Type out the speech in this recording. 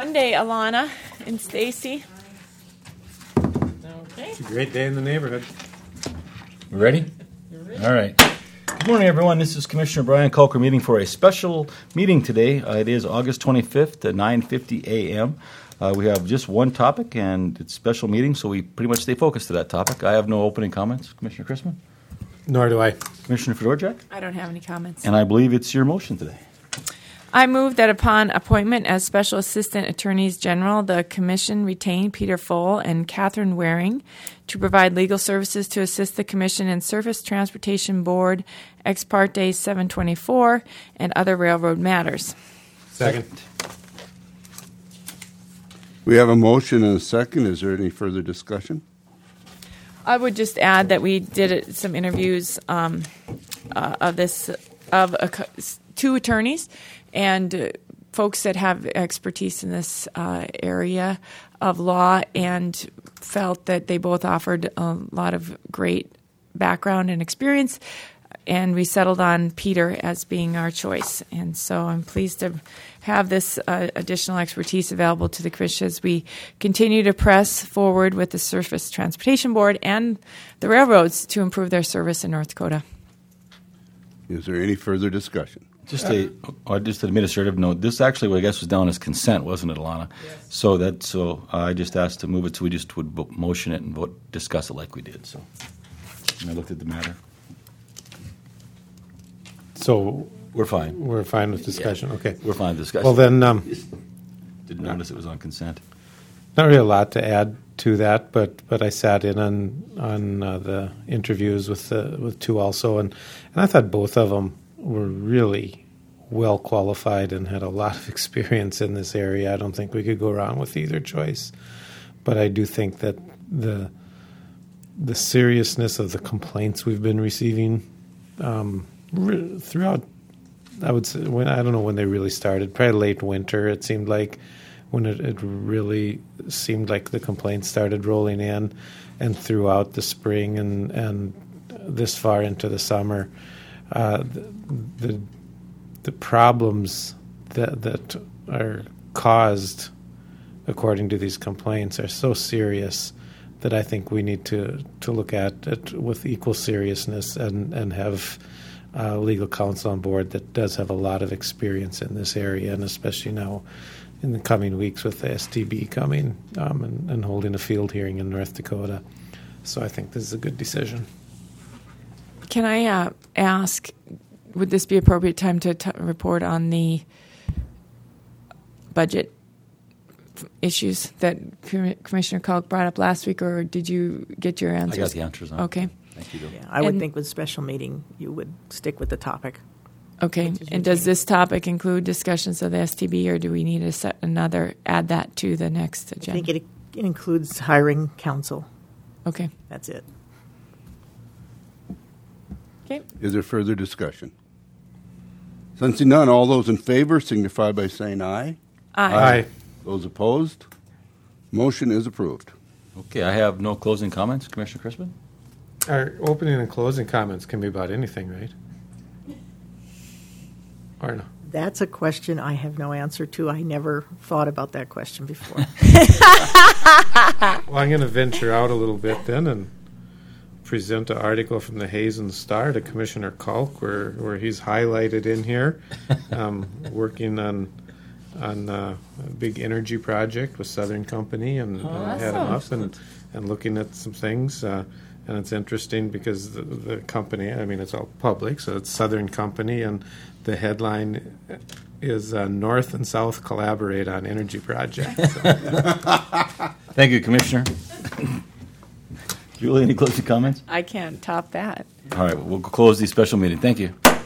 Monday, Alana and Stacy. Okay. It's a great day in the neighborhood. We ready? All right. Good morning, everyone. This is Commissioner Brian Culker meeting for a special meeting today. It is August 25th at 9:50 a.m. We have just one topic, and it's a special meeting, so we pretty much stay focused to that topic. I have no opening comments. Commissioner Chrisman? Nor do I. Commissioner Fedorchak? I don't have any comments. And I believe it's your motion today. I move that upon appointment as Special Assistant Attorneys General, the Commission retain Peter Foll and Catherine Waring to provide legal services to assist the Commission in Surface Transportation Board, Ex Parte 724, and other railroad matters. Second. We have a motion and a second. Is there any further discussion? I would just add that we did some interviews of two attorneys and folks that have expertise in this area of law, and felt that they both offered a lot of great background and experience, and we settled on Peter as being our choice. And so I'm pleased to have this additional expertise available to the Commission as we continue to press forward with the Surface Transportation Board and the railroads to improve their service in North Dakota. Is there any further discussion? Just an administrative note. This actually, I guess, was down as consent, wasn't it, Alana? Yes. So I just asked to move it, so we just would motion it and discuss it like we did. So, and I looked at the matter. So we're fine. We're fine with discussion. Yeah. Okay. We're fine with discussion. Well, then, didn't notice it was on consent. Not really a lot to add to that, but I sat in on the interviews with two also, and I thought both of them were really well qualified and had a lot of experience in this area. I don't think we could go wrong with either choice, but I do think that the seriousness of the complaints we've been receiving throughout, I would say, I don't know when they really started, probably late winter. It seemed like when it really seemed like the complaints started rolling in, and throughout the spring and this far into the summer. The problems that are caused according to these complaints are so serious that I think we need to look at it with equal seriousness and have legal counsel on board that does have a lot of experience in this area, and especially now in the coming weeks with the STB coming and holding a field hearing in North Dakota. So I think this is a good decision. Can I ask, would this be appropriate time to report on the budget issues that Commissioner Kalk brought up last week, or did you get your answers? I got the answers on. Okay. Thank you. Yeah, I would think with special meeting you would stick with the topic. Okay. And does this topic include discussions of the STB, or do we need to add that to the next agenda? I think it includes hiring counsel. Okay. That's it. Okay. Is there further discussion? Sensing none, all those in favor signify by saying aye. Aye. Those opposed? Motion is approved. Okay, I have no closing comments. Commissioner Crispin? Our opening and closing comments can be about anything, right? Or no? That's a question I have no answer to. I never thought about that question before. Well, I'm going to venture out a little bit then and present an article from the Hazen Star to Commissioner Kalk, where he's highlighted in here, working on a big energy project with Southern Company, and had him up and looking at some things. And it's interesting because the company, I mean, it's all public, so it's Southern Company, and the headline is North and South Collaborate on Energy Project. So. Thank you, Commissioner. Julie, any closing comments? I can't top that. All right, we'll close the special meeting. Thank you.